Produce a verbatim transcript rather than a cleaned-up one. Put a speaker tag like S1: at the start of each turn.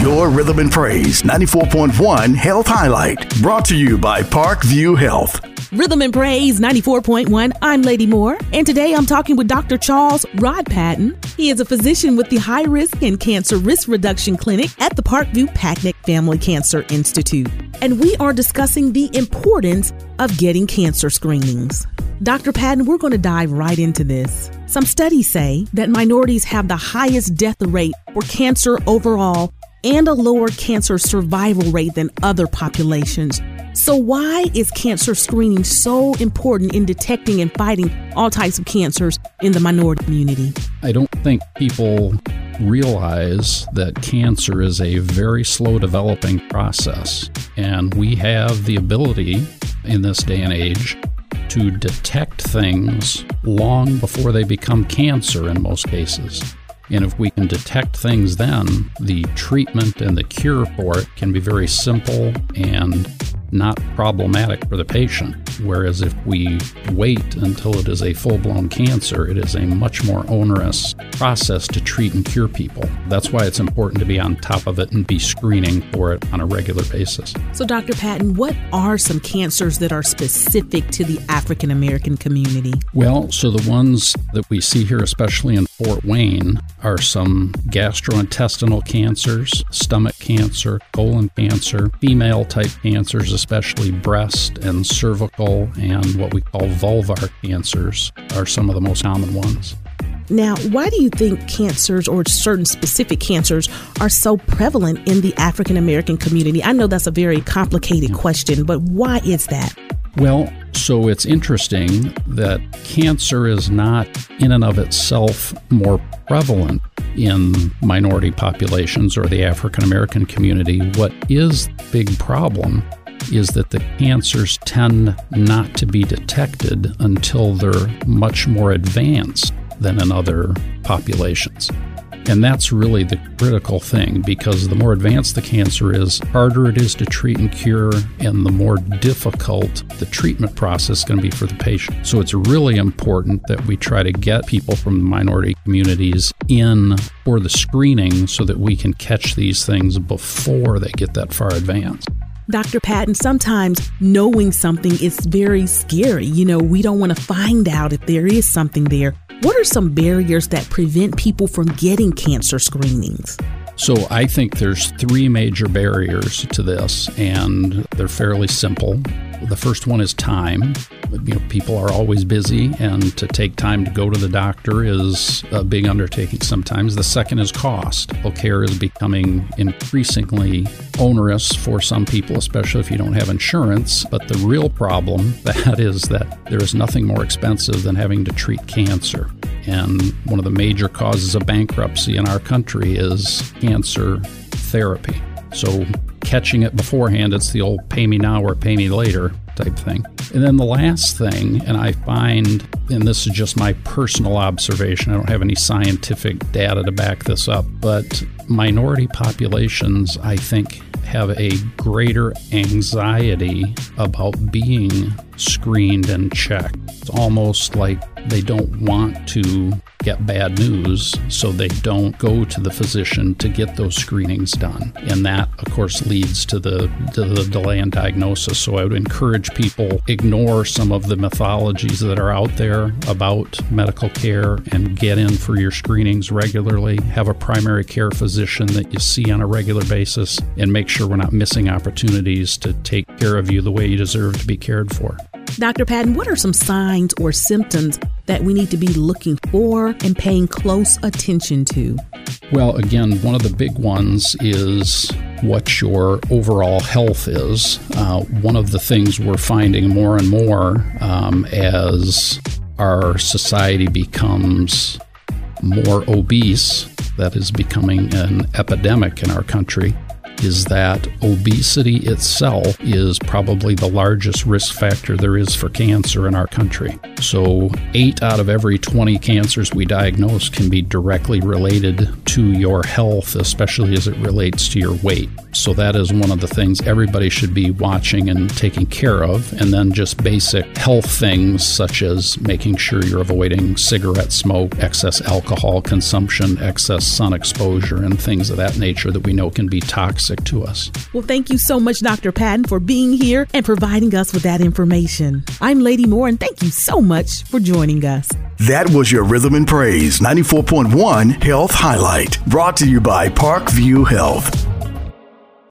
S1: your Rhythm and Praise ninety-four point one Health Highlight, brought to you by Parkview Health.
S2: Rhythm and Praise ninety-four point one. I'm Lady Moore, and today I'm talking with Doctor Charles Rodpatton. He is a physician with the High Risk and Cancer Risk Reduction Clinic at the Parkview Packnick Family Cancer Institute. And we are discussing the importance of getting cancer screenings. Doctor Patton, we're going to dive right into this. Some studies say that minorities have the highest death rate for cancer overall and a lower cancer survival rate than other populations. So why is cancer screening so important in detecting and fighting all types of cancers in the minority community?
S3: I don't think people realize that cancer is a very slow developing process, and we have the ability in this day and age to detect things long before they become cancer in most cases. And if we can detect things then, the treatment and the cure for it can be very simple and not problematic for the patient. Whereas if we wait until it is a full-blown cancer, it is a much more onerous process to treat and cure people. That's why it's important to be on top of it and be screening for it on a regular basis.
S2: So, Doctor Patton, what are some cancers that are specific to the African American community?
S3: Well, so the ones that we see here, especially in Fort Wayne, are some gastrointestinal cancers, stomach cancer, colon cancer, female-type cancers, especially breast and cervical, and what we call vulvar cancers are some of the most common ones.
S2: Now, why do you think cancers or certain specific cancers are so prevalent in the African American community? I know that's a very complicated question, but why is that?
S3: Well, so it's interesting that cancer is not in and of itself more prevalent in minority populations or the African American community. What is the big problem is that the cancers tend not to be detected until they're much more advanced than in other populations. And that's really the critical thing, because the more advanced the cancer is, harder it is to treat and cure, and the more difficult the treatment process is going to be for the patient. So it's really important that we try to get people from the minority communities in for the screening so that we can catch these things before they get that far advanced.
S2: Doctor Patton, sometimes knowing something is very scary. You know, we don't want to find out if there is something there. What are some barriers that prevent people from getting cancer screenings?
S3: So I think there's three major barriers to this, and they're fairly simple. The first one is time. You know, people are always busy, and to take time to go to the doctor is a big undertaking sometimes. The second is cost. Well, care is becoming increasingly onerous for some people, especially if you don't have insurance. But the real problem, that is that there is nothing more expensive than having to treat cancer. And one of the major causes of bankruptcy in our country is cancer therapy. So catching it beforehand, it's the old pay me now or pay me later type thing. And then the last thing, and I find, and this is just my personal observation, I don't have any scientific data to back this up, but minority populations, I think, have a greater anxiety about being screened and checked. It's almost like they don't want to get bad news, so they don't go to the physician to get those screenings done. And that, of course, leads to the, to the delay in diagnosis. So I would encourage people ignore some of the mythologies that are out there about medical care and get in for your screenings regularly. Have a primary care physician that you see on a regular basis, and make sure we're not missing opportunities to take care of you the way you deserve to be cared for.
S2: Doctor Patton, what are some signs or symptoms that we need to be looking for and paying close attention to?
S3: Well, again, one of the big ones is what your overall health is. Uh, one of the things we're finding more and more um, as our society becomes more obese, that is becoming an epidemic in our country, is that obesity itself is probably the largest risk factor there is for cancer in our country. So eight out of every twenty cancers we diagnose can be directly related to your health, especially as it relates to your weight. So that is one of the things everybody should be watching and taking care of. And then just basic health things such as making sure you're avoiding cigarette smoke, excess alcohol consumption, excess sun exposure, and things of that nature that we know can be toxic to us.
S2: Well, thank you so much, Doctor Patton, for being here and providing us with that information. I'm Lady Moore, and thank you so much for joining us.
S1: That was your Rhythm and Praise ninety-four point one Health Highlight, brought to you by Parkview Health.